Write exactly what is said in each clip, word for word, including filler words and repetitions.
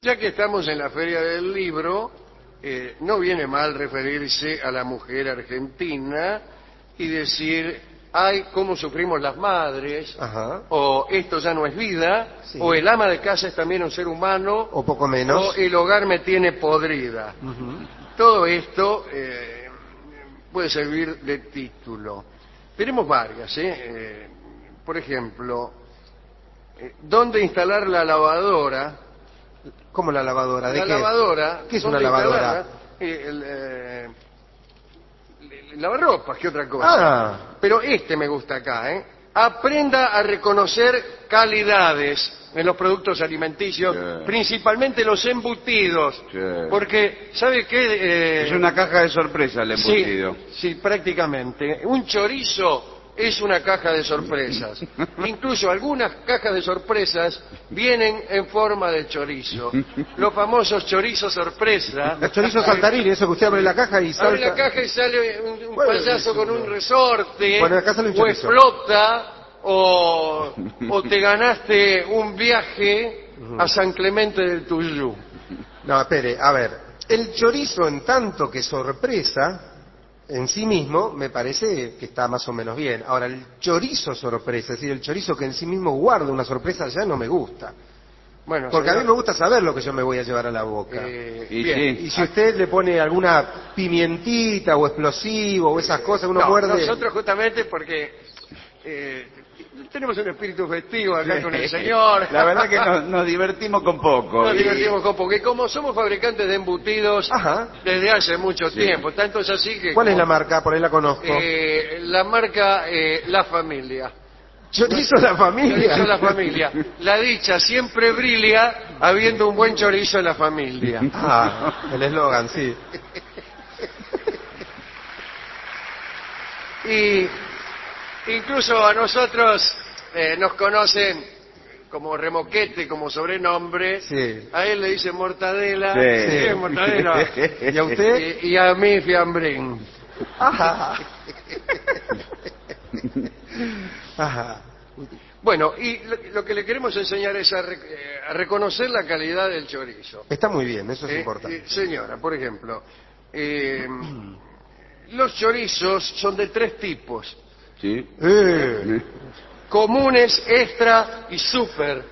Ya que estamos en la Feria del Libro, eh, no viene mal referirse a la mujer argentina y decir, ay, cómo sufrimos las madres, Ajá. o esto ya no es vida, Sí. o el ama de casa es también un ser humano, O poco menos. o el hogar me tiene podrida. Uh-huh. Todo esto eh, puede servir de título. Tenemos varias, ¿eh? Eh, por ejemplo, eh, ¿dónde instalar la lavadora? ¿Cómo la lavadora? ¿De La qué? lavadora. ¿Qué es ¿dónde una lavadora? instalarla? Eh, el, eh, el lavarropas, ¿qué otra cosa? Ah. Pero este me gusta acá, ¿eh? Aprenda a reconocer calidades en los productos alimenticios, Sí. principalmente los embutidos, Sí. porque ¿sabe qué? Eh, Es una caja de sorpresa el embutido. Sí, sí, prácticamente. Un chorizo es una caja de sorpresas. Incluso algunas cajas de sorpresas vienen en forma de chorizo. Los famosos chorizos sorpresa. Los chorizos saltarines, eso que usted abre la caja y salta. Abre la caja y sale un, un Bueno, payaso eso con no. un resorte, Bueno, acá sale un o chorizo. explota, o, o te ganaste un viaje a San Clemente del Tuyú. No, espere, a ver. El chorizo, en tanto que sorpresa, en sí mismo, me parece que está más o menos bien. Ahora, el chorizo sorpresa, es decir, el chorizo que en sí mismo guarda una sorpresa, ya no me gusta. Bueno, Porque a señor, mí me gusta saber lo que yo me voy a llevar a la boca. eh, Y bien. sí. Y si usted le pone alguna pimientita o explosivo o esas cosas, uno No, muerde... nosotros justamente porque eh, tenemos un espíritu festivo acá con el señor. La verdad que nos, nos divertimos con poco. Nos y- divertimos con, porque como somos fabricantes de embutidos Ajá. desde hace mucho Sí. tiempo, tanto es así que... ¿Cuál es como, la marca? Por ahí la conozco. eh, la marca eh, La Familia. Chorizo la familia. Chorizo La Familia. La dicha siempre brilla habiendo un buen chorizo en la familia. Ah, el eslogan, sí. Y incluso a nosotros eh, nos conocen como Remoquete, como sobrenombre. Sí. A él le dicen Mortadela. Sí. ¿Qué es Mortadela? ¿Y a usted? Y, y a mí Fiambrín. Ajá. Ajá. Bueno, y lo, lo que le queremos enseñar es a, re- eh, a reconocer la calidad del chorizo. Está muy bien, eso es Eh, importante. eh, señora, por ejemplo, eh, los chorizos son de tres tipos. ¿Sí? Eh, Comunes, extra y super.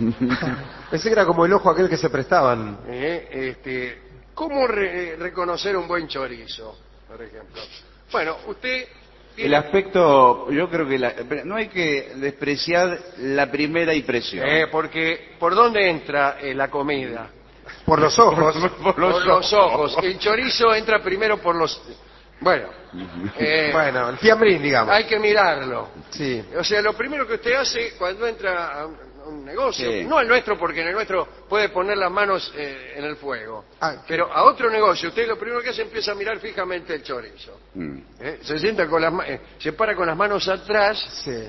pensé que era como el ojo aquel que se prestaban. Eh, este, ¿Cómo re- reconocer un buen chorizo, por ejemplo? Bueno, usted El tiene... aspecto, yo creo que la- no hay que despreciar la primera impresión. Eh, porque, ¿por dónde entra eh, la comida? Por los ojos. Por Por los ojos. El chorizo entra primero por los... Bueno, eh, Bueno, el fiambrín, digamos. hay que mirarlo. Sí. O sea, lo primero que usted hace cuando entra a un, a un negocio, Sí. no al nuestro, porque en el nuestro puede poner las manos eh, en el fuego, Ah, pero a otro negocio, usted lo primero que hace empieza a mirar fijamente el chorizo. Mm. ¿Eh? Se sienta con las ma- eh, se para con las manos atrás, Sí.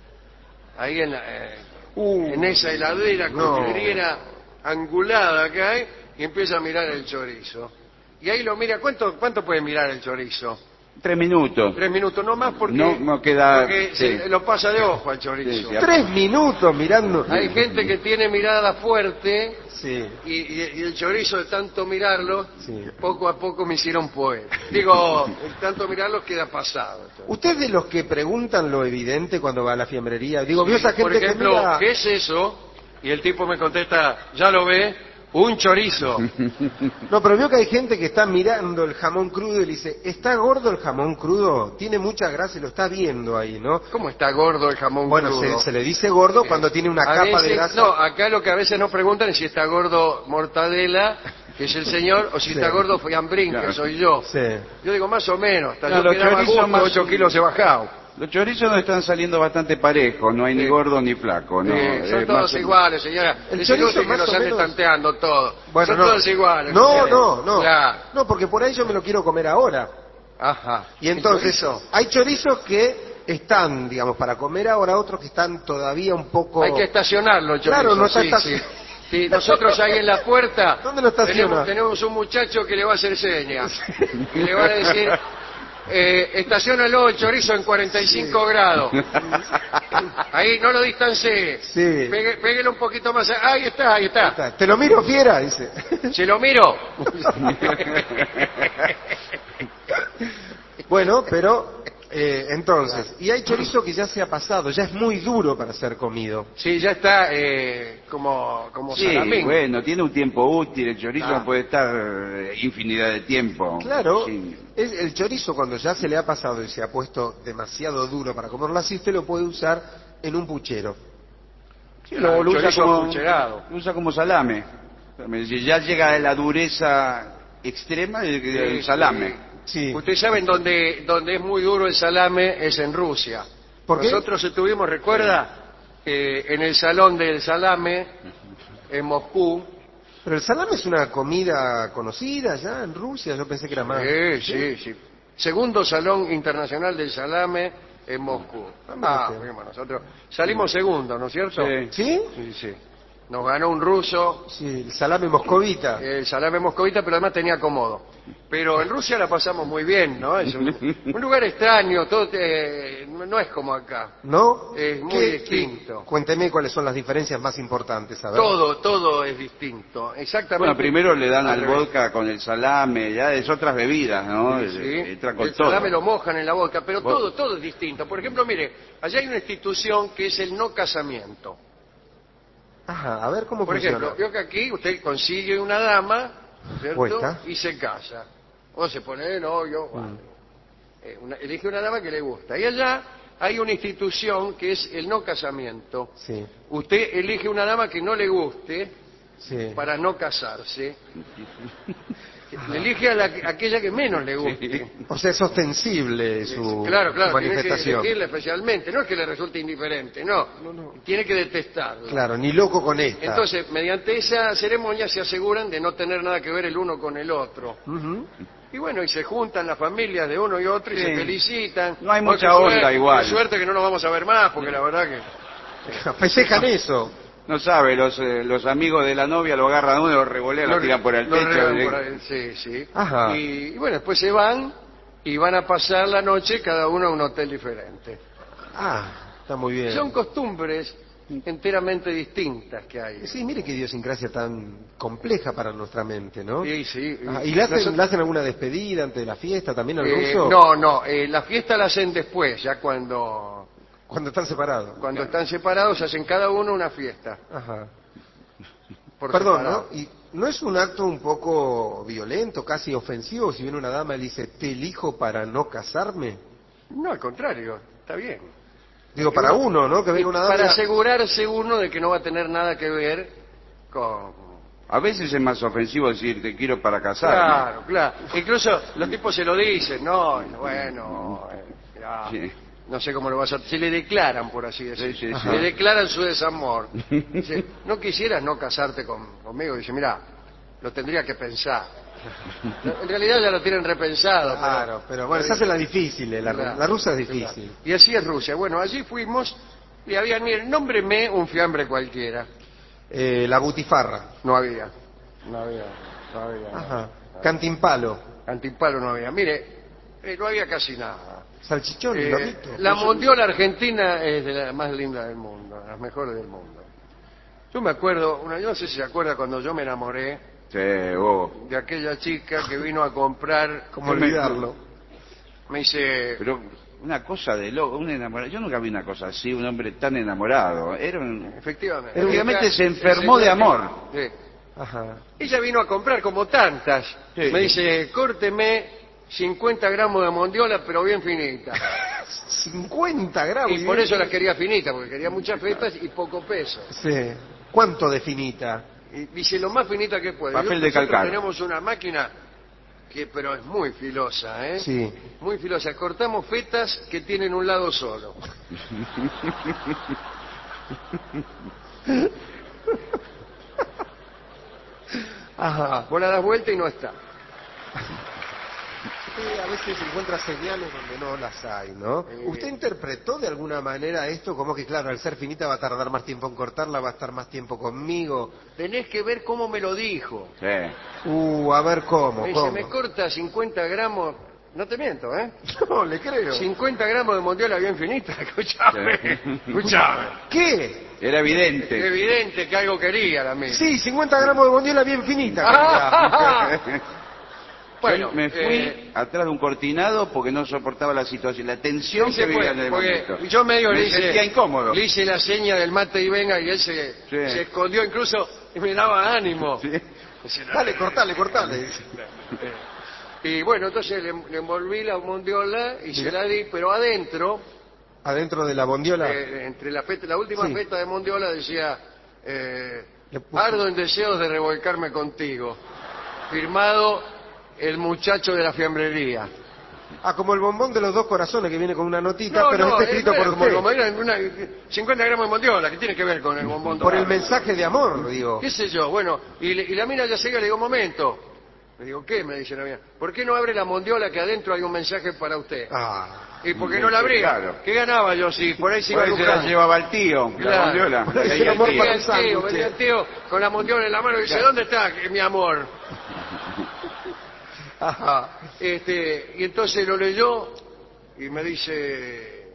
ahí en, la, eh, Uh, en esa heladera con no. vidriera angulada que hay, y empieza a mirar el chorizo. Y ahí lo mira, ¿cuánto, cuánto puede mirar el chorizo? Tres minutos. Tres minutos, no más porque, No, no queda- porque sí. se lo pasa de ojo al chorizo. Sí, sí. Tres minutos mirando. Hay gente que tiene mirada fuerte Sí. y, y- y el chorizo de tanto mirarlo, Sí. poco a poco me hicieron poeta. Digo, de tanto mirarlo queda pasado. ¿Usted es de los que preguntan lo evidente cuando va a la fiambrería? Digo, vio esa gente Por ejemplo, que mira... ¿qué es eso? Y el tipo me contesta, ya lo ve, un chorizo. No, pero vio que hay gente que está mirando el jamón crudo y le dice, ¿está gordo el jamón crudo? Tiene mucha grasa y lo está viendo ahí, ¿no? ¿Cómo está gordo el jamón Bueno, crudo? se, se le dice gordo cuando tiene una A capa veces- de grasa. No, acá lo que a veces nos preguntan es si está gordo Mortadela, que es el señor, o si Sí. está gordo Fiambrín, que Claro. soy yo. Sí. Yo digo más o menos, hasta No, yo los quedaba a chorizos gusto, más- ocho kilos he bajado. Los chorizos nos están saliendo bastante parejos, no hay Sí. ni gordo ni flaco, ¿no? Eh, son Eh, todos más o- iguales, señora. El Es chorizo inútil que más nos o ande menos- tanteando todo. Bueno, son no. todos iguales. No, señora. no, no. Claro. No, porque por ahí yo me lo quiero comer ahora. Ajá. Y entonces, ¿El chorizo? hay chorizos que están, digamos, para comer ahora, otros que están todavía un poco... Hay que estacionarlo, el chorizo. Claro, no está sí, estaci- sí. Sí, nosotros ahí en la puerta ¿Dónde lo estaciona? tenemos, tenemos un muchacho que le va a hacer señas. Y le va a decir, eh, estaciónalo el chorizo en cuarenta y cinco grados. Ahí, no lo distancie. Sí. Pegue, péguelo un poquito más. Ahí está, ahí está. Está. Te lo miro, fiera, dice. Se lo miro. Bueno, pero eh, entonces, y hay chorizo que ya se ha pasado, ya es muy duro para ser comido. Sí, ya está eh, como, como Sí, salamín. bueno, tiene un tiempo útil, el chorizo Ah. no puede estar eh, infinidad de tiempo. Claro, Sí. es el chorizo cuando ya se le ha pasado y se ha puesto demasiado duro para comerlo así, usted lo puede usar en un puchero. Sí, Claro, lo, lo usa chorizo como, apucherado. lo usa como salame. Si ya llega a la dureza extrema del del Sí, salame. sí. Sí. Ustedes saben dónde, dónde es muy duro el salame, es en Rusia. ¿Por qué? Nosotros estuvimos, recuerda, eh, en el salón del salame en Moscú. Pero el salame es una comida conocida ya en Rusia, yo pensé que era más. Sí, sí, sí. Segundo Salón Internacional del Salame en Moscú. Ah, mire Ah, usted. fuimos nosotros. Salimos segundos, ¿no es cierto? Sí. ¿Sí? Sí, sí. Nos ganó un ruso, Sí, el salame moscovita. el salame moscovita, pero además tenía acomodo. Pero en Rusia la pasamos muy bien, ¿no? Es un, un lugar extraño, todo te- no es como acá. ¿No? Es muy ¿Qué- distinto. qué- Cuénteme cuáles son las diferencias más importantes, a ver. Todo, todo es distinto. Exactamente. Bueno, primero le dan al al revés. vodka con el salame, ya es otras bebidas, ¿no? Sí, sí. Entra con El todo. salame lo mojan en la boca, pero Vos- todo, todo es distinto. Por ejemplo, mire, allá hay una institución que es el no casamiento. Ajá, a ver cómo Por funciona. ejemplo, veo que aquí usted consigue una dama, ¿cierto? Puesta. Y se casa. O se pone de novio, bueno. Eh, una- elige una dama que le gusta. Y allá hay una institución que es el no casamiento. Sí, Usted elige una dama que no le guste sí. para no casarse. Le elige a, la, a aquella que menos le guste. O sea, es ostensible su, Claro, claro, su tiene que manifestación. elegirla especialmente. No es que le resulte indiferente, no. Tiene que detestarla. Claro, ni loco con esta. Entonces, mediante esa ceremonia se aseguran de no tener nada que ver el uno con el otro. Ujú. Y bueno, y se juntan las familias de uno y otro y Sí. se felicitan. No hay Oh, mucha qué onda suerte, igual. Qué suerte que no nos vamos a ver más, porque la verdad que... Festejan eso. No sabe, los, eh, los amigos de la novia lo agarran uno y lo revolean, lo tiran por el Lo techo. regalan y- por ahí, sí, sí. Ajá. Y, y bueno, después se van y van a pasar la noche cada uno a un hotel diferente. Ah, está muy bien. Son costumbres enteramente distintas que hay. Sí, mire qué idiosincrasia tan compleja para nuestra mente, ¿no? Sí, sí. Ah, ¿Y le hacen, Nosotros- le hacen alguna despedida antes de la fiesta también al Eh, ruso? no, no, eh, la fiesta la hacen después, ya cuando, Cuando están separados. cuando están separados hacen cada uno una fiesta. Ajá. Por Perdón, separado. ¿no? ¿Y no es un acto un poco violento, casi ofensivo, si viene una dama y dice, te elijo para no casarme? No, al contrario, está bien. Digo, para uno, ¿no? Que venga una dama Para y- asegurarse uno de que no va a tener nada que ver con... A veces es más ofensivo decir te quiero para casarme. Claro, claro. Incluso los tipos se lo dicen, no, bueno, eh, ya, Sí. no sé cómo lo vas a... Se le declaran, por así decirlo. Sí, sí, sí. Se le declaran su desamor. Dice, no quisieras no casarte con- conmigo. Dice, mira, lo tendría que pensar. En realidad ya lo tienen repensado. pero- Claro, pero bueno, se hace la difícil, eh, la, Claro, la rusa es claro. difícil. Y así es Rusia. Bueno, allí fuimos y había, miren, nómbreme un fiambre cualquiera. Eh, la butifarra. No había. No había. No había. Ajá. Cantimpalo. Antipalo no había. Mire, eh, no había casi nada. Salchichón, Eh, lomito. la mondiola argentina es de las más lindas del mundo, las mejores del mundo. Yo me acuerdo, una, yo no sé si se acuerda cuando yo me enamoré Sí, bobo. de aquella chica que vino a comprar, ¿Cómo olvidarlo? me dice, Pero una cosa de loco, un enamorado. Yo nunca vi una cosa así, un hombre tan enamorado. Era un... efectivamente. Efectivamente se enfermó de amor. Sí. Ajá. Ella vino a comprar como tantas. Sí. Me dice, córteme cincuenta gramos de mondiola, pero bien finita. cincuenta gramos. Y por eso las quería finitas, porque quería muchas fetas y poco peso. Sí. ¿Cuánto de finita? Y dice, lo más finita que puede. Papel Yo- de nosotros calcar. tenemos una máquina que, pero es muy filosa, ¿eh? Sí. Muy filosa. Cortamos fetas que tienen un lado solo. Ajá. Vos la das vuelta y no está. Sí, a veces encuentra señales donde no las hay, ¿no? Eh. ¿Usted interpretó de alguna manera esto como que, claro, al ser finita va a tardar más tiempo en cortarla, va a estar más tiempo conmigo? Tenés que ver cómo me lo dijo. Sí. Uh, a ver cómo, Me dice, cómo. me corta cincuenta gramos, No te miento, ¿eh? No, le creo. cincuenta gramos de mondiola bien finita, escuchame, Sí. escuchame. ¿Qué? Era evidente. Evidente que algo quería la mía. Sí, cincuenta gramos de bondiola bien finita. Ah, bueno, Yo me fui eh, atrás de un cortinado porque no soportaba la situación, la tensión se que vivía fue, en el porque momento. yo medio me le hice, sentía incómodo. le hice la seña del mate y venga y él se, Sí. se escondió incluso y me daba ánimo. Sí. Dice, no, Dale, cortale, cortale. Y bueno, entonces le, le envolví la mondiola y se Mira. la di, pero adentro, Adentro de la bondiola. eh, entre la, feta, la última Sí. feta de mondiola decía, eh, Le puso- ardo en deseos de revolcarme contigo. Firmado el muchacho de la fiambrería. Ah, como el bombón de los dos corazones que viene con una notita, No, pero no, está eh, escrito no era por como, usted. como era una, cincuenta gramos de mondiola, ¿qué tiene que ver con el bombón Por el dorado? mensaje de amor, digo. ¿Qué sé yo? Bueno, y, le- y la mina ya seguía, le digo, un momento. Le digo, ¿qué? Me dice la mina. ¿Por qué no abre la mondiola que adentro hay un mensaje para usted? Ah, ¿Y por qué no la abría? Claro. ¿Qué ganaba yo si por ahí se iba Por ahí se la Luján? llevaba al tío, la Claro. mondiola. Por ahí Y ahí se la el morfa tío. Venía con el tío, sándwiches. venía el tío con la mondiola en la mano y dice, ¿dónde está eh, mi amor? ajá. Este, y entonces lo leyó y me dice,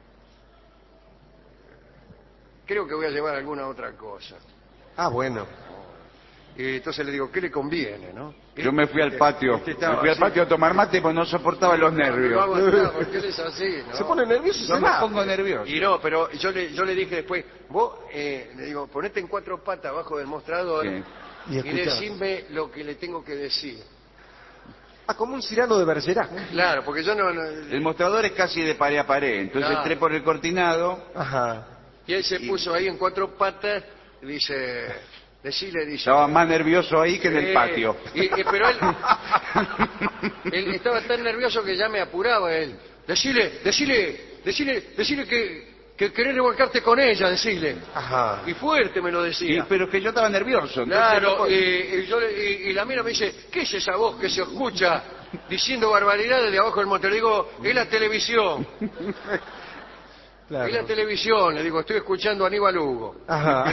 creo que voy a llevar alguna otra cosa. Ah, bueno. Y entonces le digo, ¿qué le conviene, no? Yo me fui al Este- patio, este me estaba fui al así. patio a tomar mate porque no soportaba los No, no lo nervios. aguantaba, porque él es así, ¿no? Se pone nervioso y Yo se me va. pongo nervioso. Y no, pero yo le, yo le dije después, vos, eh, le digo, ponete en cuatro patas abajo del mostrador Sí. Y y, escuchá. decime lo que le tengo que decir. Ah, como un Cirano de Bergerac. Claro, porque yo no... no- El mostrador es casi de pared a pared, entonces Claro. entré por el cortinado. Ajá. y él se puso ahí en cuatro patas y dice, decile, dice... Estaba más nervioso ahí que en el eh, patio. y- y- pero él, él estaba tan nervioso que ya me apuraba él. Decile, decile, decile, decile que, que querés revolcarte con ella, decile. Ajá. Y fuerte me lo Y, decía. pero es que yo estaba nervioso. entonces Claro, no- y, y yo le- y- y la mina me dice, ¿qué es esa voz que se escucha diciendo barbaridades de abajo del monte? Le digo, es la televisión, Claro. es la televisión. Le digo, estoy escuchando a Aníbal Hugo. Ajá.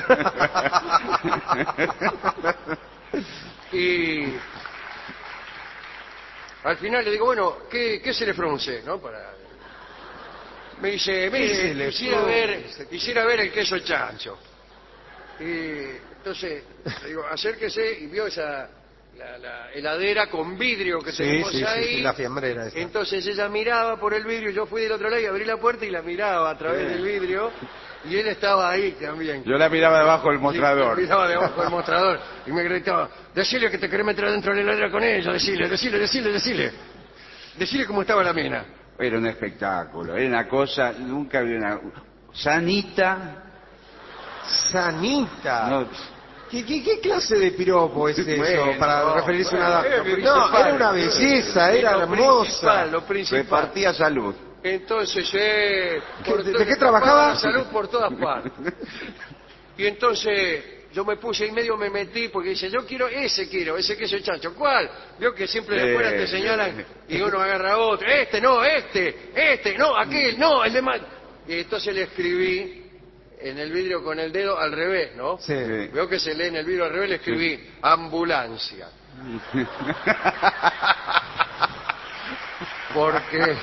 Y al final le digo, bueno, ¿qué, qué se le frunce? ¿No? Para... Me dice, se mire, le quisiera frunce? ver, quisiera ver el queso chancho. Y entonces, le digo, acérquese y vio esa la, la heladera con vidrio que Sí, tenemos sí, sí, ahí. sí, la fiambrera esa. Entonces ella miraba por el vidrio, yo fui del otro lado y abrí la puerta y la miraba a través Sí. del vidrio y él estaba ahí también. Yo la miraba debajo del Sí, mostrador. miraba debajo del mostrador y me gritaba, decile que te querés meter adentro de la heladera con ella, decile, decile, decile, decile. Decile cómo estaba la mina. Era un espectáculo, era una cosa, nunca vi una... Sanita, Sanita. no, ¿Qué, qué, qué clase de piropo es eso Bueno, para no, referirse a una bueno, dama? eh, No, principal. era una belleza, Y era lo hermosa. principal, lo principal. repartía salud. Entonces, eh, ¿Qué- de- to- de qué trabajaba? la salud por todas partes. Y entonces yo me puse y medio me metí porque dice, yo quiero ese, quiero, ese queso chancho. ¿Cuál? Veo que siempre de Eh, afuera te señalan y uno agarra otro. Este, no, este, este, no, aquel, no, el de más. Y entonces le escribí en el vidrio con el dedo al revés, ¿no? Sí. Sí. Veo que se lee en el vidrio al revés, le escribí ambulancia. Porque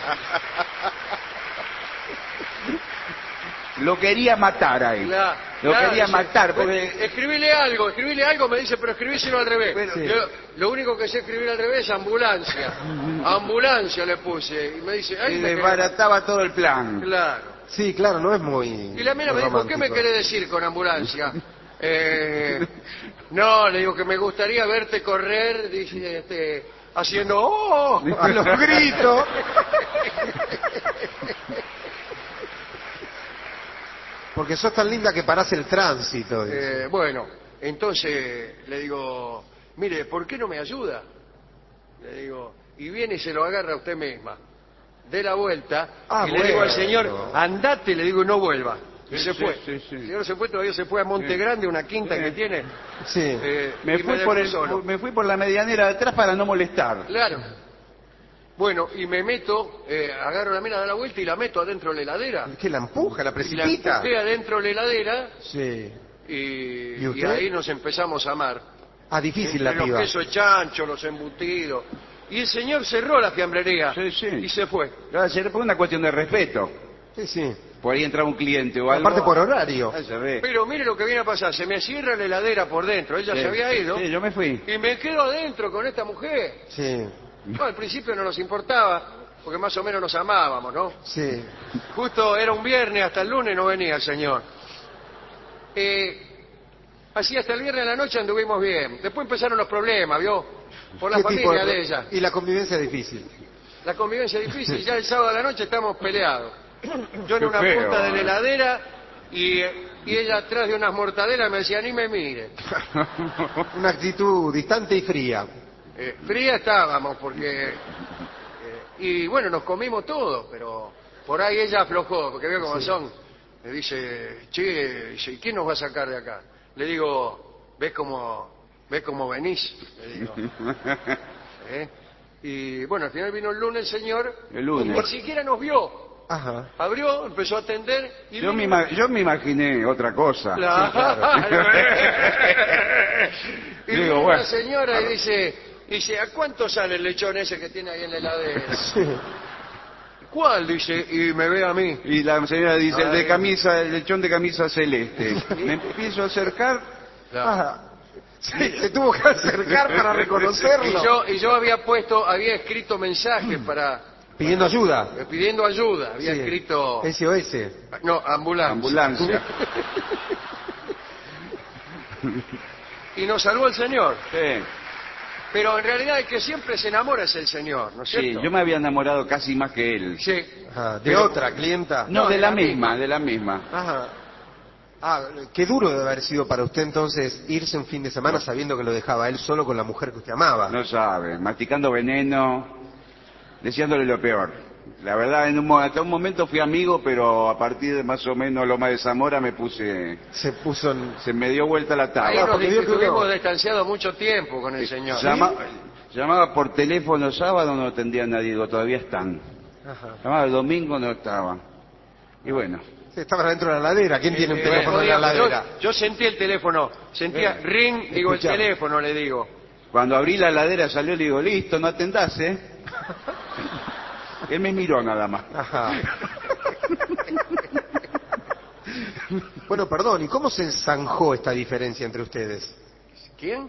Lo quería matar ahí. la- Lo claro, quería dice, matar "Eh, porque... escribile algo, escribile algo", me dice, pero escribíselo al revés. Pero- Sí. Yo, lo único que sé escribir al revés es ambulancia. Ambulancia le puse. Y me dice, Y "Ay, me quedé-". desbarataba todo el plan. Claro. Sí, claro, no es muy. Y la mina muy me dijo, ¿qué me romántico. querés decir con ambulancia? Eh, no, le digo que me gustaría verte correr, dice, este, haciendo, ¡oh! A los gritos. Porque sos tan linda que parás el tránsito. dice. Eh, bueno, entonces le digo, mire, ¿por qué no me ayuda? Le digo, y viene y se lo agarra a usted misma. Dé la vuelta Ah, y le digo al bueno. señor, andate, le digo, y no vuelva. Y Sí, se sí, fue. sí, sí. El señor se fue, todavía se fue a Monte Sí. Grande, una quinta Sí. que tiene. Sí. eh, Me y fui, dejó por el, solo. me fui por la medianera de atrás para no molestar. Claro. Bueno, y me meto, eh, agarro la mina, da la vuelta y la meto adentro de la heladera. Es que la empuja, la Y la precipita. empujé adentro de la heladera Sí. y, ¿Y y usted? ahí nos empezamos a amar. Ah, difícil Entre la los piba. quesos chanchos, los embutidos. Y el señor cerró la fiambrería Sí, sí. y se fue. Claro, será por una cuestión de respeto. Sí, sí. Por ahí entraba un cliente o algo. Aparte por horario. Ah, se ve. Pero mire lo que viene a pasar, se me cierra la heladera por dentro, ella Sí. se había ido, Sí, yo me fui. y me quedo adentro con esta mujer. Sí, Bueno, al principio no nos importaba, porque más o menos nos amábamos, ¿no? sí. Justo era un viernes, hasta el lunes no venía el señor. Eh, así hasta el viernes de la noche anduvimos bien. Después empezaron los problemas, ¿vio? Por la ¿Qué tipo familia de ella. Y la convivencia es difícil. La convivencia es difícil, ya el sábado a la noche estamos peleados. Yo en Qué una feo, punta de la eh. heladera y, y ella atrás de unas mortadelas me decía, ni me mire. Una actitud distante y fría. Eh, fría estábamos porque... eh, y bueno, nos comimos todo, pero por ahí ella aflojó, porque veo cómo son. Me dice, che, dice, ¿quién nos va a sacar de acá? Le digo, ¿ves cómo, ves cómo venís? Le digo. ¿Eh? Y bueno, al final vino el lunes el señor, El lunes. y ni siquiera nos vio. Ajá. Abrió, empezó a atender y Yo vino- me, ima- yo me imaginé otra cosa. Claro. Y Digo, vino bueno. la señora y dice, dice, ¿a cuánto sale el lechón ese que tiene ahí en la heladera? ¿Cuál? Dice, y me ve a mí. Y la señora dice, el de Ay. camisa, el lechón de camisa celeste. Me empiezo a acercar. Ajá. Sí, se tuvo que acercar para reconocerlo. Y yo, y yo había puesto, había escrito mensajes para, Pidiendo ayuda. eh, pidiendo ayuda, había Sí. escrito, S O S. no, ambulancia. Ambulancia. Y nos salvó el señor. Sí. Pero en realidad el que siempre se enamora es el señor, ¿no es Sí, cierto? yo me había enamorado casi más que él. Sí. Ajá. De Pero- otra clienta. No, No, de de la la misma, misma. de la misma. Ajá. Ah, qué duro debe haber sido para usted entonces irse un fin de semana sabiendo que lo dejaba él solo con la mujer que usted amaba. No sabe, masticando veneno, deseándole lo peor. La verdad, en un, mo- hasta un momento fui amigo, pero a partir de más o menos Loma de Zamora me puse, Se puso en... se me dio vuelta la Ahí tabla. nos porque vio que estuvimos uno- distanciados mucho tiempo con el señor. Llama- llamaba por teléfono sábado, no atendía a nadie, digo, todavía están. Ajá. Llamaba el domingo, no estaba. Y bueno, Sí, estaban adentro de la heladera. ¿Quién tiene un Eh, teléfono bueno, en la yo- heladera? Yo, sentí el teléfono, sentía Eh, ring, digo el escuchame. teléfono, le digo. cuando abrí la heladera salió y le digo, listo, no atendás, ¿eh? Él me miró nada más. Ajá. Bueno, perdón, ¿y cómo se zanjó esta diferencia entre ustedes? ¿Quién?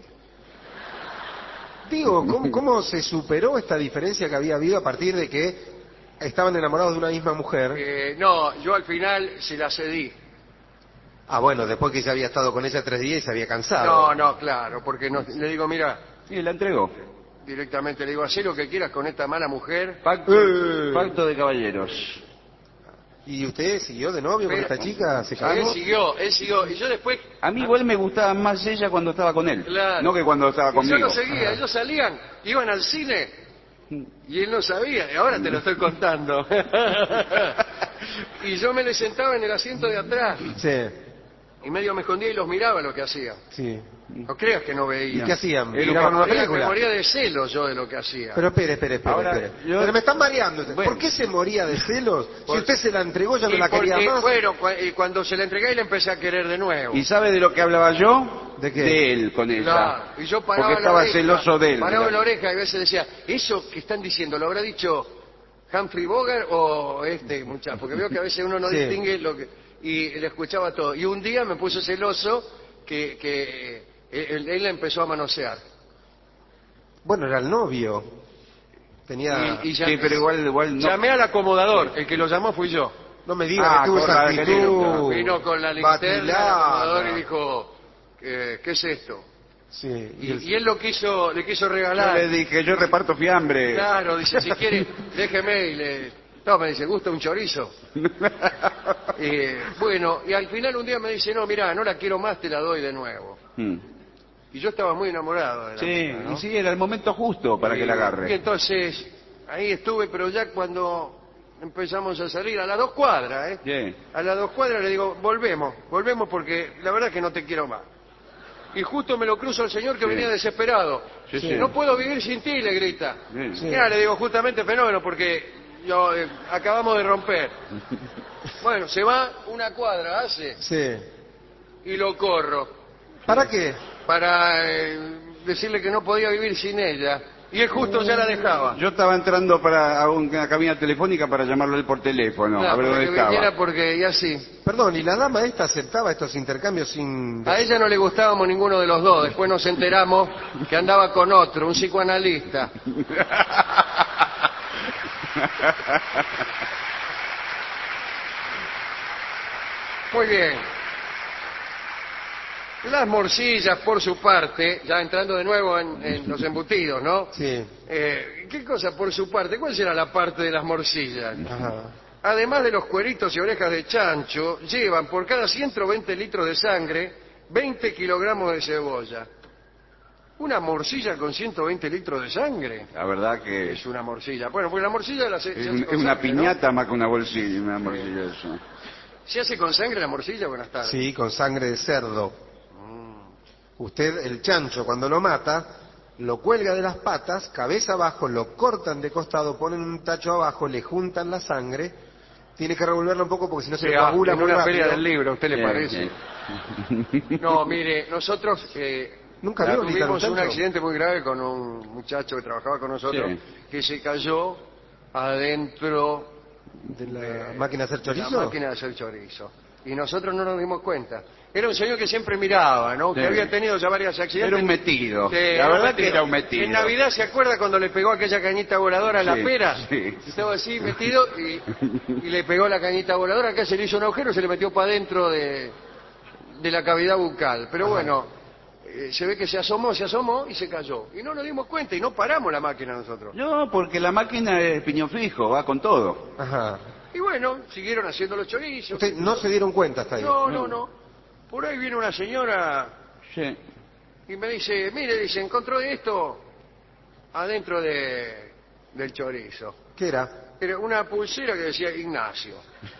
Digo, ¿cómo, cómo se superó esta diferencia que había habido a partir de que estaban enamorados de una misma mujer? Eh, no, yo al final se la cedí. Ah, bueno, después que ya había estado con ella tres días y se había cansado. No, no, claro, porque no- le digo, mira, Sí, la entregó. directamente le digo, haz lo que quieras con esta mala mujer. Pacto, Eh. pacto de caballeros. ¿Y usted siguió de novio con Pero- esta chica? ¿Se Él casó? siguió, él siguió, y yo después, A mí igual me gustaba más ella cuando estaba con él, claro. no que cuando estaba Y conmigo. yo lo seguía, ellos salían, iban al cine, y él no sabía, y ahora te lo estoy contando. Y yo me le sentaba en el asiento de atrás, Sí, y medio me escondía y los miraba lo que hacía. sí. No creas que no ¿Y veía. qué hacían? Era ¿Miraban un una Me moría- película? Me moría de celos yo de lo que hacía. Pero espere, espere, espere. Ahora, espere. yo- Pero me están mareando. Bueno. ¿Por qué se moría de celos? Si Por- usted se la entregó ya no Y la quería porque, más. bueno, cu- y cuando se la entregué, le empecé a querer de nuevo. ¿Y sabe de lo que hablaba yo? ¿De qué? De él con ella. Claro, y yo paraba Porque la estaba oreja, celoso de él. Paraba la oreja y a veces decía, ¿eso que están diciendo lo habrá dicho Humphrey Bogart o este muchacho? Porque veo que a veces uno no Sí. distingue lo que... Y le escuchaba todo. Y un día me puso celoso que, que él, él la empezó a manosear. Bueno, era el novio. Tenía... Y, y Sí, llamé, pero igual, igual no. llamé al acomodador, el que lo llamó fui yo. No me diga Ah, que tuvo esa corta, querido. actitud. Vino con la linterna al Vatilana. acomodador y dijo, eh, ¿qué es esto? Sí, Y, y el- y él lo quiso, le quiso Yo regalar. le dije, yo reparto fiambre. Claro, dice, si quiere, déjeme y le... No, me dice, ¿gusta un chorizo? Eh, bueno, y al final un día me dice, no, mira, no la quiero más, te la doy de nuevo. Mm. Y yo estaba muy enamorado de la Sí, mina, ¿no? y sí, era el momento justo para que la Y agarre. entonces, ahí estuve, pero ya cuando empezamos a salir, a las dos cuadras, ¿eh? Sí. A las dos cuadras le digo, volvemos, volvemos porque la verdad es que no te quiero más. Y justo me lo cruzo al señor que Sí. venía desesperado. Sí, sí. No puedo vivir sin ti, le grita. Sí. Sí. Mira, le digo, justamente fenómeno, porque yo eh, acabamos de romper. Bueno, se va una cuadra, hace, Sí. y lo corro. ¿Para qué? Para eh, decirle que no podía vivir sin ella. y él justo ya la dejaba. Yo estaba entrando para a una cabina telefónica para llamarlo él por teléfono, Claro, a ver para dónde que estaba. viniera porque y así. Perdón, ¿y la dama esta aceptaba estos intercambios sin...? A ella no le gustábamos ninguno de los dos. Después nos enteramos que andaba con otro, un psicoanalista. Muy bien. Las morcillas, por su parte, ya entrando de nuevo en, en los embutidos, ¿no? Sí. Eh, ¿Qué cosa por su parte? ¿Cuál será la parte de las morcillas? Ajá. Además de los cueritos y orejas de chancho, llevan por cada ciento veinte litros de sangre veinte kilogramos de cebolla. ¿Una morcilla con ciento veinte litros de sangre? La verdad que Es una morcilla. Bueno, pues la morcilla la se, es, se un- hace es con una sangre, ¿no? piñata más que una bolsilla, una morcilla eso. ¿Se hace con sangre la morcilla? Buenas tardes. Sí, con sangre de cerdo. Usted, el chancho, cuando lo mata, lo cuelga de las patas, cabeza abajo, lo cortan de costado, ponen un tacho abajo, le juntan la sangre, tiene que revolverlo un poco porque si no se le Sí, ah, coagula en muy una rápido. feria del libro, ¿a usted le Bien, parece? bien. No, mire, nosotros eh, ¿Nunca vio gritar un tuvimos un chancho? accidente muy grave con un muchacho que trabajaba con nosotros, Sí. que se cayó adentro ¿De la de máquina de hacer de la chorizo? máquina de hacer chorizo. Y nosotros no nos dimos cuenta. Era un señor que siempre miraba, ¿no? Sí. Que había tenido ya varios accidentes. Era un metido. Sí, La era un verdad que era un metido. En Navidad, ¿se acuerda cuando le pegó aquella cañita voladora a la Sí, pera? sí. Estaba así metido y, y le pegó la cañita voladora. Acá se le hizo un agujero, se le metió para adentro de, de la cavidad bucal. Pero Ajá. bueno, eh, se ve que se asomó, se asomó y se cayó. Y no nos dimos cuenta y no paramos la máquina nosotros. No, porque la máquina es piñón fijo, va con todo. Ajá. Y bueno, siguieron haciendo los chorizos. Usted no se dieron cuenta hasta ahí. No, no, no. Por ahí viene una señora Sí. y me dice, mire, dice, encontró esto adentro de, del chorizo. ¿Qué era? Era una pulsera que decía Ignacio.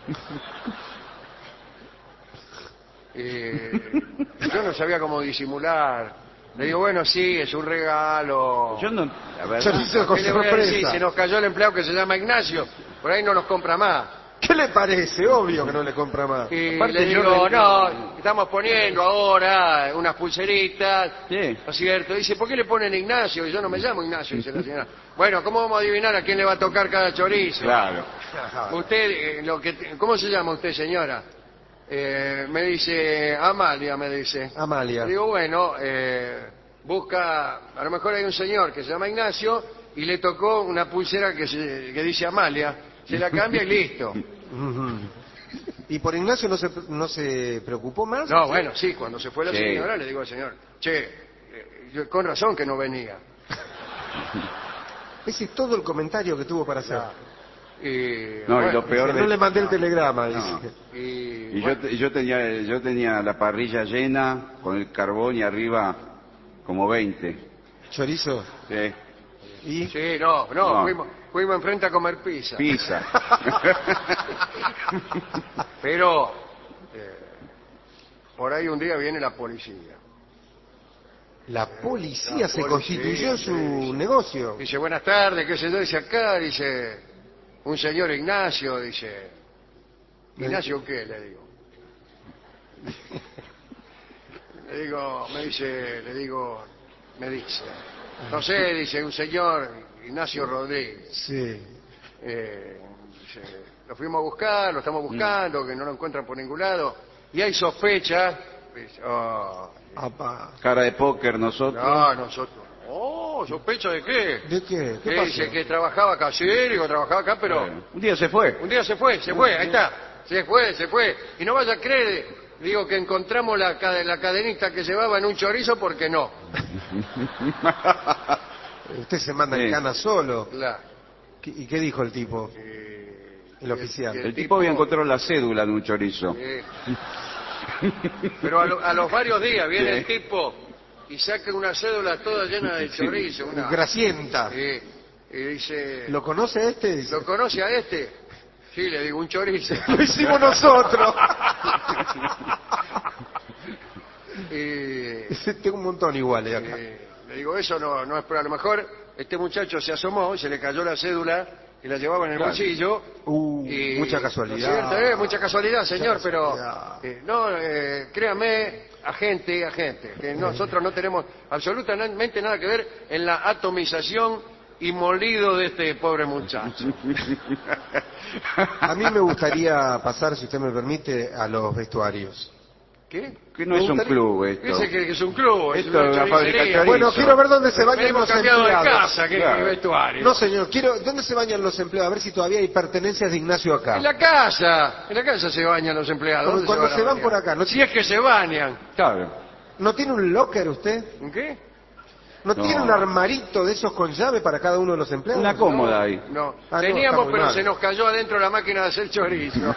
Eh, yo no sabía cómo disimular. Le digo, bueno, sí, es un regalo. Yo no, la verdad. Chorizo con ¿Qué le voy a decir? sorpresa. Se nos cayó el empleado que se llama Ignacio. Por ahí no nos compra más. ¿Qué le parece? Obvio que no le compra más. Y Aparte le yo digo, le- no, estamos poniendo ahora unas pulseritas, Sí. ¿no es cierto? Dice, ¿por qué le ponen Ignacio? Y yo no me llamo Ignacio, dice la señora. Bueno, ¿cómo vamos a adivinar a quién le va a tocar cada chorizo? Claro. Usted, eh, lo que, ¿cómo se llama usted, señora? Eh, me dice, Amalia, me dice. Amalia. Le digo, bueno, eh, busca, a lo mejor hay un señor que se llama Ignacio y le tocó una pulsera que, se- que dice Amalia, se la cambia y listo. Ujú. ¿Y por Ignacio no se, no se preocupó más? No, bueno, sí, cuando se fue la Sí. señora le digo al señor, che, eh, yo- con razón que no venía. Ese es todo el comentario que tuvo para hacer. Y, No, y bueno, lo peor Dice, de... no le mandé el telegrama, No. dice. y, Y yo, bueno, te- yo tenía yo tenía la parrilla llena con el carbón y arriba como veinte. Chorizo. Sí. ¿Y? sí, no, no, No. Fuimos, fuimos enfrente a comer pizza. Pizza. Pero, eh, por ahí un día viene la policía. La policía La se policía, constituyó en su sí, sí. negocio. Dice, buenas tardes, qué sé yo, dice acá, dice, un señor Ignacio, dice, ¿Ignacio qué? Le digo. Le digo, me dice, le digo, me dice, no sé, dice, un señor Ignacio Rodríguez. Sí. Eh, dice, lo fuimos a buscar, lo estamos buscando, que no lo encuentran por ningún lado, y hay sospechas. Dice, oh, Apa. Cara de póker nosotros. no, nosotros. Oh, ¿sospecha de qué? ¿De qué? ¿Qué Eh, pasó? dice que trabajaba acá, sí, digo, trabajaba acá, pero Bueno, un día se fue. un día se fue, se fue, ahí está, se fue, se fue. Y no vaya a creer, digo, que encontramos la, cade- la cadenita que llevaba en un chorizo, porque no. Usted se manda en Sí. cana solo. La- ¿Qué- ¿Y qué dijo el tipo? eh, El oficial. y El tipo había encontrado la cédula de un chorizo. eh, pero a, lo- a los varios días viene Sí. el tipo y saca una cédula toda llena de chorizo. Una, Gracienta. Sí, y dice, ¿Lo conoce a este? Dice. ¿lo conoce a este? Sí, le digo, un chorizo. Lo hicimos nosotros. Y, Dice, tengo un montón iguales acá. eh, le digo, eso no, no es, pero a lo mejor este muchacho se asomó, se le cayó la cédula y la llevaba en el Claro. bolsillo. Uh, y- mucha ¿no es casualidad. cierto, eh? Mucha casualidad, señor, pero casualidad. eh, no, eh, créame agente, agente, que nosotros no tenemos absolutamente nada que ver en la atomización y molido de este pobre muchacho. A mí me gustaría pasar, si usted me permite, a los vestuarios. ¿Qué? Que no es un club esto. Dice que es un club, es Esto una es una fábrica de choricería. chorizo. Bueno, quiero ver dónde se bañan Hemos los cambiado empleados. de casa, que Claro. es el vestuario. No, señor, quiero... ¿Dónde se bañan los empleados? A ver si todavía hay pertenencias de Ignacio acá. En la casa, en la casa se bañan los empleados. Como ¿Dónde cuando van a se van bañar? por acá, ¿no? Si es que se bañan. Claro. ¿No tiene un locker usted? ¿En qué? ¿No, No. tiene un armarito de esos con llave para cada uno de los empleados? Una cómoda ahí. No, Ah, no, teníamos, está muy pero mal. se nos cayó adentro la máquina de hacer chorizo.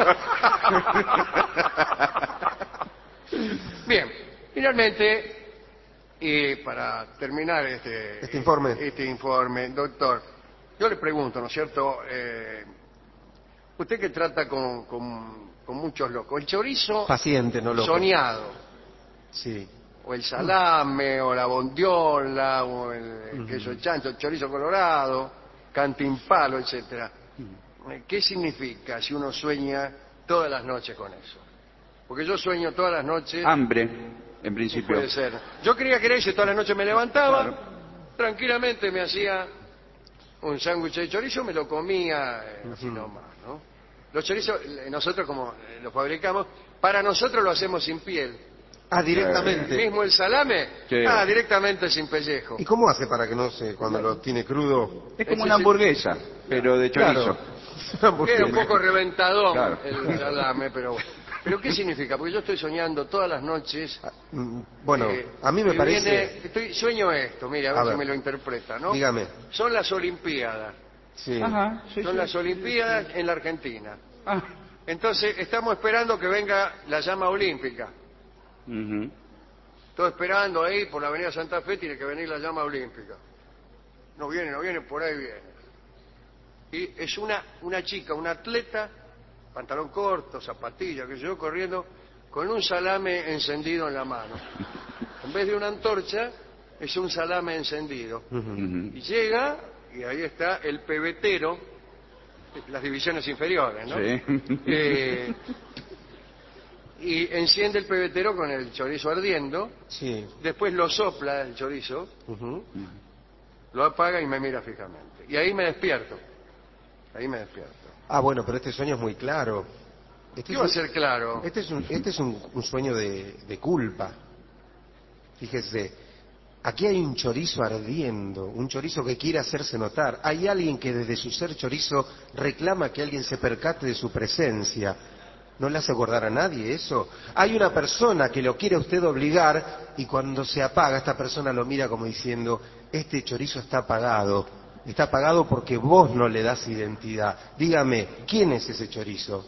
Bien, finalmente, y para terminar este, Este informe. este informe, doctor, yo le pregunto, ¿no es cierto? Eh, usted que trata con, con, con muchos locos, el chorizo Paciente, no loco. soñado, Sí. o el salame, o la bondiola, o el queso de chancho, el chorizo colorado, cantimpalo, etcétera. ¿Qué significa si uno sueña todas las noches con eso? Porque yo sueño todas las noches. Hambre, en Sí, principio. puede ser. Yo creía que era eso, todas las noches me levantaba, Claro. tranquilamente me hacía un sándwich de chorizo, me lo comía eh, así nomás, ¿no? Los chorizos, eh, nosotros como eh, los fabricamos, para nosotros lo hacemos sin piel. Ah, directamente. Mismo el salame, Sí. ah, directamente sin pellejo. ¿Y cómo hace para que no se, cuando lo tiene crudo? Es como Ese una sí. hamburguesa, pero de chorizo. Claro. Queda un poco reventadón Claro. el salame, pero bueno. ¿Pero qué significa? Porque yo estoy soñando todas las noches. Mm, Bueno, eh, a mí me que parece... viene- estoy, sueño esto, mire, a ver A si ver. me lo interpreta, ¿no? Dígame. Son las Olimpiadas. Sí. Ajá, sí, Son sí. las Olimpiadas en la Argentina. Ah. Entonces, estamos esperando que venga la llama olímpica. Ujú. Estoy esperando ahí, por la avenida Santa Fe, tiene que venir la llama olímpica. No viene, no viene, por ahí viene. Y es una, una chica, una atleta, pantalón corto, zapatillas, que yo, corriendo, con un salame encendido en la mano. En vez de una antorcha, es un salame encendido. Ujú. Ujú. Y llega, y ahí está el pebetero, las divisiones inferiores, ¿no? Sí. Eh, y enciende el pebetero con el chorizo ardiendo, Sí. después lo sopla el chorizo, Ujú. lo apaga y me mira fijamente. Y ahí me despierto. Ahí me despierto. Ah, bueno, pero este sueño es muy claro. Este ¿Qué es va a un- ser claro? Este es un, este es un, un sueño de, de culpa. Fíjese, aquí hay un chorizo ardiendo, un chorizo que quiere hacerse notar. Hay alguien que desde su ser chorizo reclama que alguien se percate de su presencia. ¿No le hace acordar a nadie eso? Hay una persona que lo quiere a usted obligar y cuando se apaga esta persona lo mira como diciendo, este chorizo está apagado. Está apagado porque vos no le das identidad. Dígame, ¿quién es ese chorizo?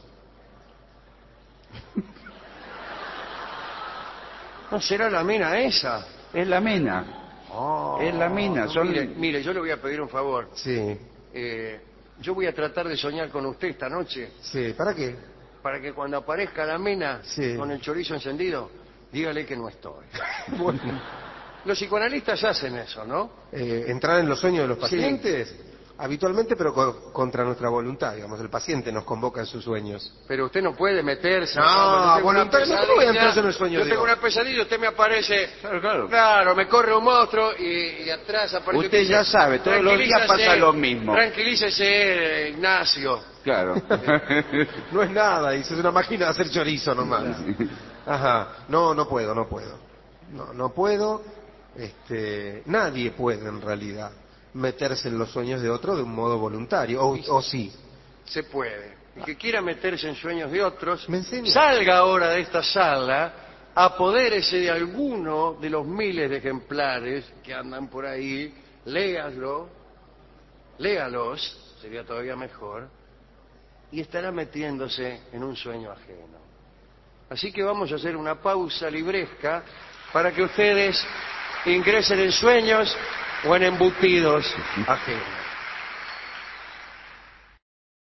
¿No será la mina esa? Es la mena. Oh, Es la mina, son- Mire, mire, yo le voy a pedir un favor. Sí, Eh, yo voy a tratar de soñar con usted esta noche sí, ¿para qué? para que cuando aparezca la mina Sí. con el chorizo encendido, dígale que no estoy. Bueno, Los psicoanalistas hacen eso, ¿no? eh, entrar en los sueños de los Sí. pacientes, habitualmente, pero co- contra nuestra voluntad, digamos, el paciente nos convoca en sus sueños. Pero usted no puede meterse. No, digamos, yo tengo bueno, una entonces, ¿cómo voy a entrar pesadilla, yo en el sueño Yo de tengo otro? una pesadilla, usted me aparece. Claro, claro. me corre un monstruo y, y atrás aparece. Usted ya sabe, todos los días "Tranquilízase, pasa lo mismo". Tranquilícese, eh, Ignacio. Claro. No es nada, dice, es una máquina de hacer chorizo nomás. Ajá, no, no puedo, no puedo. No, no puedo, este, nadie puede en realidad meterse en los sueños de otro de un modo voluntario, o, o sí. Se puede. El que quiera meterse en sueños de otros, ¿Me enseña? salga ahora de esta sala, apodérese de alguno de los miles de ejemplares que andan por ahí, léaslo, léalos, sería todavía mejor, y estará metiéndose en un sueño ajeno. Así que vamos a hacer una pausa libresca para que ustedes ingresen en sueños o en embutidos ajenos.